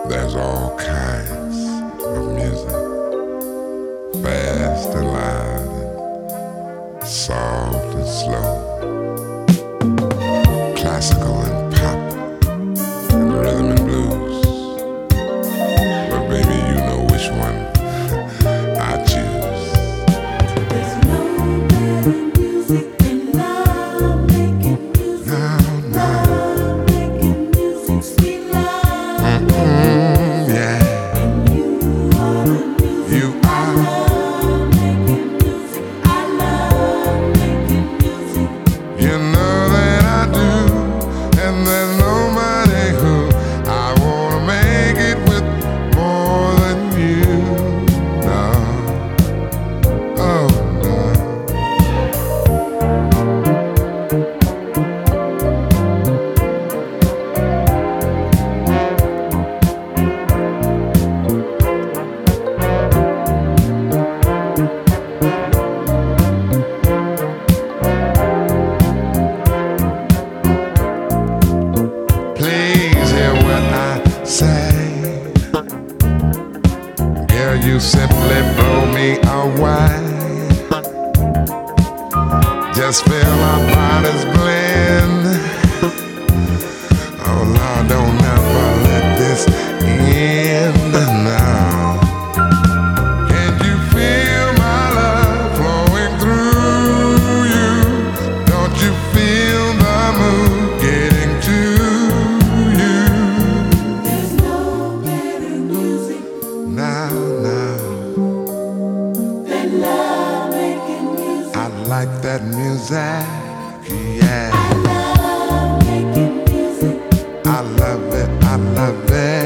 There's all kinds of music, fast and loud, and soft and slow, classical and pop, and rhythm and blues. But baby, you know which one I choose. There's no better music than love making music. Love making music, sweet love. Yeah. And you are the music. You are. Love making music. I love making music. You know that I do, and there's nobody who I wanna make it with more than you. No, oh no. Please hear what I say. Girl, you simply blow me away. Just feel our bodies blend. Oh Lord, don't ever let this end now. Can't you feel my love flowing through you? Don't you feel the mood getting to you? There's no better music Now, than love making music. I like that music, yeah. I love making music. I love it, I love it.